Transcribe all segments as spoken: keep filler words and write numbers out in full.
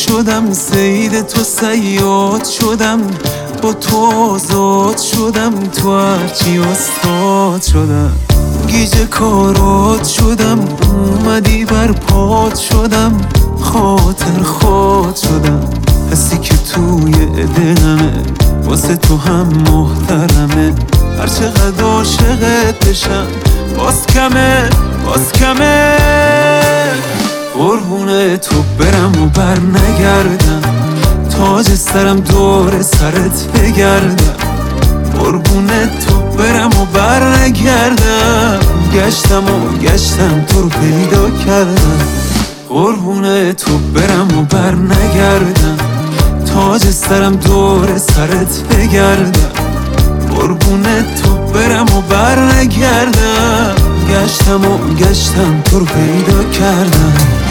شدم، سید تو صیاد شدم، با تو آزاد شدم، تو هرچی استاد شدم. گیج کارات شدم، اومدی بر پات شدم، خاطر خود شدم. حسی که توی دلمه واسه تو هم محترمه، هر چقدر عاشقت بشم باز کمه باز کمه. قربون تو برم و بر نگردم، تاج سرم دور سرت بگردم. قربون تو برم و بر نگردم، گشتم و گشتم تو رو پیدا کردم. قربون تو برم و بر نگردم، تاج سرم دور سرت بگردم. قربون تو برم و بر نگردم، گشتم و گشتم تو رو پیدا کردم.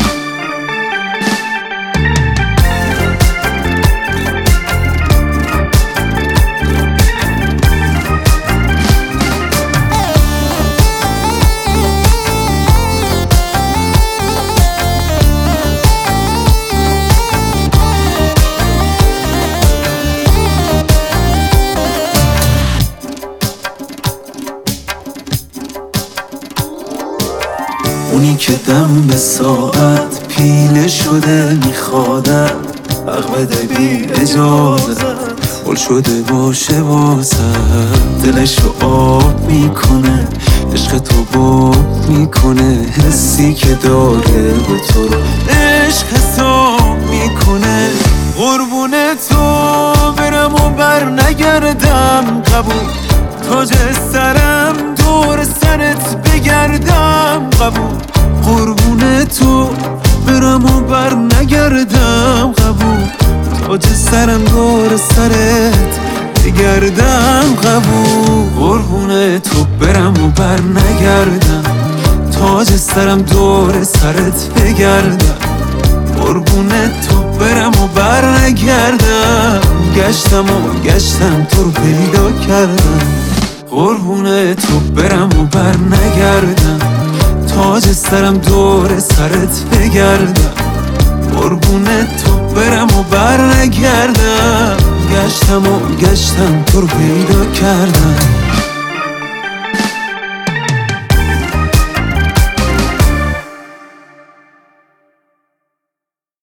اونی که دم به ساعت پیله شده میخوادم، حق بده بی اجازت، گل شده باشه واسه دلشو آب میکنه، عشق تو باب میکنه. حسی که داره به تو رو عشق حساب میکنه. قربون تو برم و بر نگردم، قبول تاج سرم دور سرت بگردم، قبول. قربون تو برم و بر نگردم، قبول تاج سرم دور سرت بگردم، قبول. قربون تو برم و بر نگردم، تاج سرم دور سرت بگردم. قربون تو برم و بر نگردم، گشتم و گشتم تو رو پیدا کردم. قربون تو برم و بر نگردم، تاج سرم دور سرت بگردم. قربون تو برم و بر نگردم، گشتم و گشتم تو رو پیدا کردم.